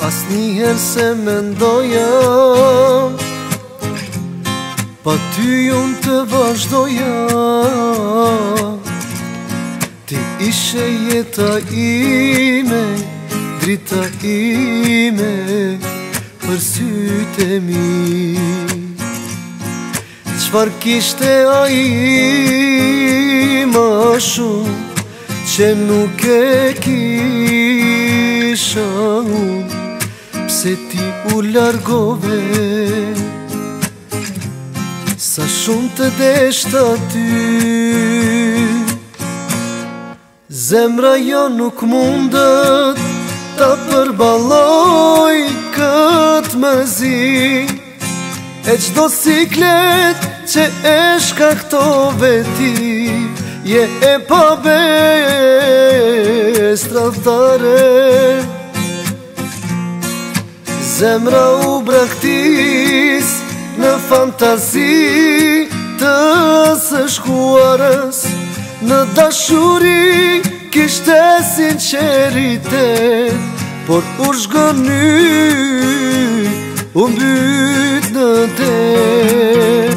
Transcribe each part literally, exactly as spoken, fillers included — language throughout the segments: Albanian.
Asnjëherë se mendoja, pa ty unë të vazhdoja. Ti ishe jeta ime, drita ime, për sytë e mi. Çfarë kishte ai ma shumë, që nuk e kisha unë, pse ti u largove. Sa shumë të deshta ty, zemra jo nuk mundet ta përballoj këtë mëzi. E qdo siklet që e shkaktove ti, je e pabes tradhtare. Zemra u braktis në fantazi të së shkuarës, në dashuri kishte sinceritet, por u shgëny, u mbyt në det.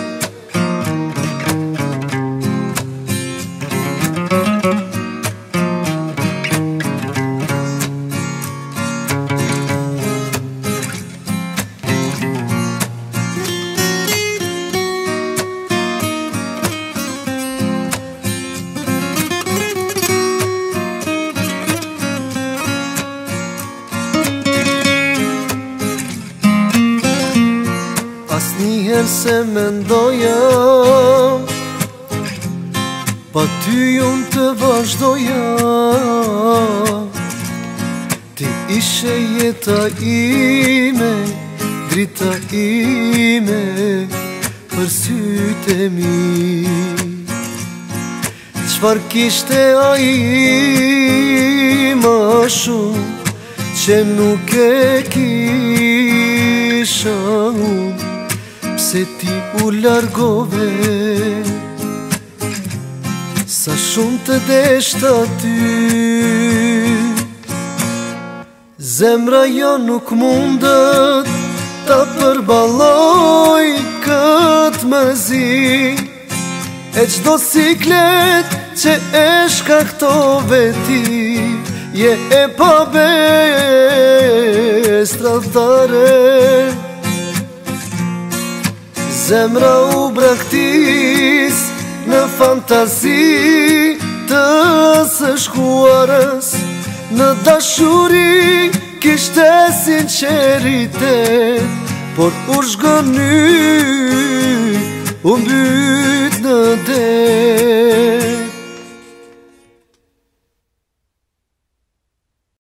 Asnjëherë se mendoja, pa ty unë të vazhdoja. Ti ishe jeta ime, drita ime, për sytë e mi. Çfarë kishte ai ma shumë, që nuk e kisha unë, pse ti u largove. Sa shumë të deshta ty, zemra jo nuk mundet ta përballoj këtë mëzi. E qdo siklet që e shkaktove ti, je e pabes tradhtare. Zemra u braktis në fantazi të së shkuarës, në dashuri kishte sinceritet, por u shgëny, u mbyt në det.